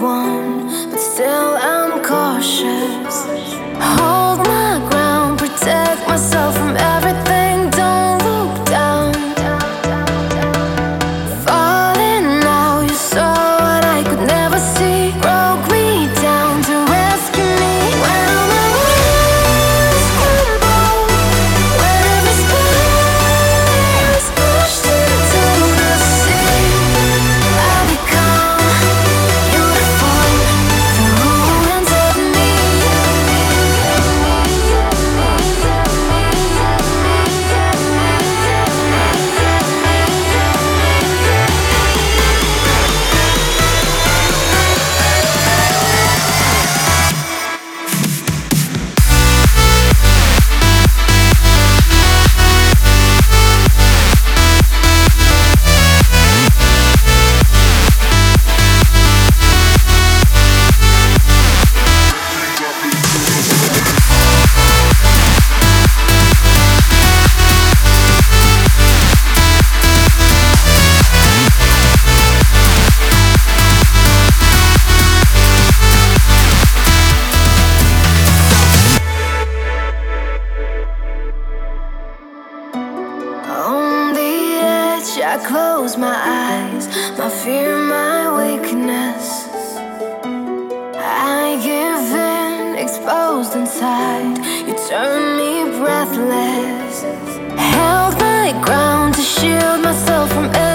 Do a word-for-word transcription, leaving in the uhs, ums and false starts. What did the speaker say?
one, but still I'm cautious. Hold my ground, protect myself from everything. Don't look down. Falling now, you saw what I could never see. Broke me down to rescue me. When my walls crumble, when every spell is pushed into the sea, I become beautiful, the ruins of me. On the edge, I close my eyes, my fear, my weakness. I give in, exposed inside. You turn me breathless. Held my ground to shield myself from